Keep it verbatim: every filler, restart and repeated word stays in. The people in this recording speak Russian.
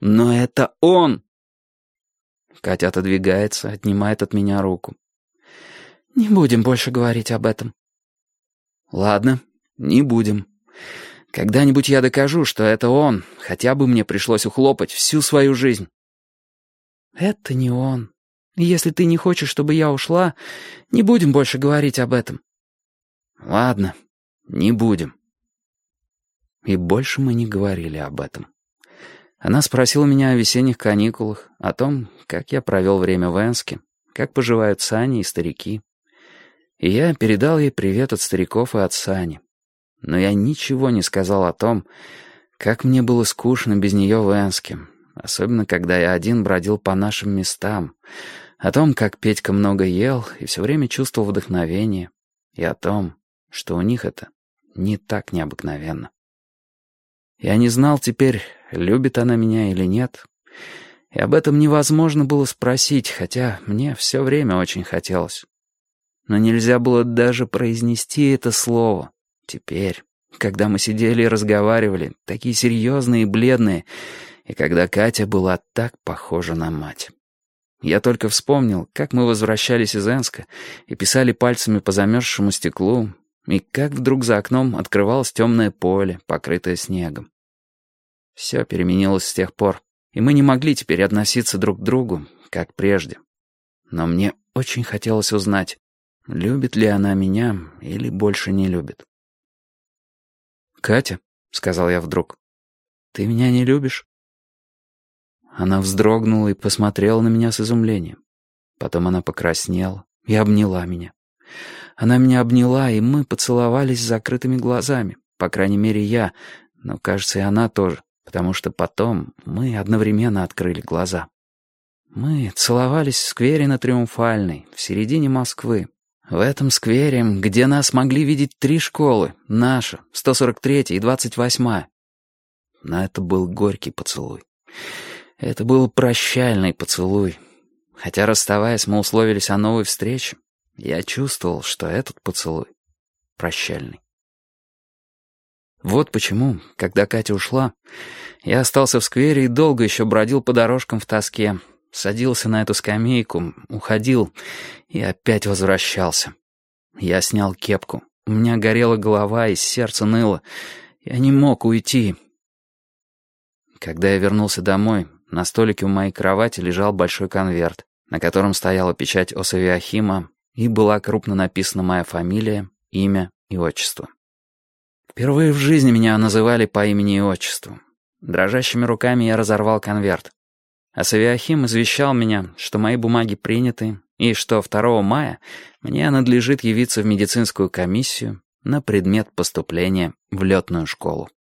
Но это он!» Катя отодвигается, отнимает от меня руку. «Не будем больше говорить об этом». «Ладно, не будем. Когда-нибудь я докажу, что это он, хотя бы мне пришлось ухлопать всю свою жизнь». «Это не он. Если ты не хочешь, чтобы я ушла, не будем больше говорить об этом». «Ладно, не будем». И больше мы не говорили об этом. Она спросила меня о весенних каникулах, о том, как я провел время в Энске, как поживают Саня и старики. И я передал ей привет от стариков и от Сани. Но я ничего не сказал о том, как мне было скучно без нее в Энске, особенно когда я один бродил по нашим местам, о том, как Петька много ел и все время чувствовал вдохновение, и о том, что у них это не так необыкновенно. Я не знал теперь, любит она меня или нет, и об этом невозможно было спросить, хотя мне все время очень хотелось. Но нельзя было даже произнести это слово. Теперь, когда мы сидели и разговаривали, такие серьезные и бледные, и когда Катя была так похожа на мать. Я только вспомнил, как мы возвращались из Энска и писали пальцами по замерзшему стеклу, и как вдруг за окном открывалось темное поле, покрытое снегом. Все переменилось с тех пор, и мы не могли теперь относиться друг к другу, как прежде. Но мне очень хотелось узнать, любит ли она меня или больше не любит. «Катя», — сказал я вдруг, — «ты меня не любишь?» Она вздрогнула и посмотрела на меня с изумлением. Потом она покраснела и обняла меня. Она меня обняла, и мы поцеловались с закрытыми глазами, по крайней мере я, но, кажется, и она тоже, потому что потом мы одновременно открыли глаза. Мы целовались в сквере на Триумфальной, в середине Москвы. В этом сквере, где нас могли видеть три школы, наша, сто сорок третья и двадцать восьмая. Но это был горький поцелуй. Это был прощальный поцелуй. Хотя, расставаясь, мы условились о новой встрече, я чувствовал, что этот поцелуй прощальный. Вот почему, когда Катя ушла, я остался в сквере и долго еще бродил по дорожкам в тоске, садился на эту скамейку, уходил и опять возвращался. Я снял кепку, у меня горела голова и сердце ныло. Я не мог уйти. Когда я вернулся домой, на столике у моей кровати лежал большой конверт, на котором стояла печать Осавиахима, и была крупно написана моя фамилия, имя и отчество. Впервые в жизни меня называли по имени и отчеству. Дрожащими руками я разорвал конверт. Осавиахим извещал меня, что мои бумаги приняты, и что второго мая мне надлежит явиться в медицинскую комиссию на предмет поступления в летную школу.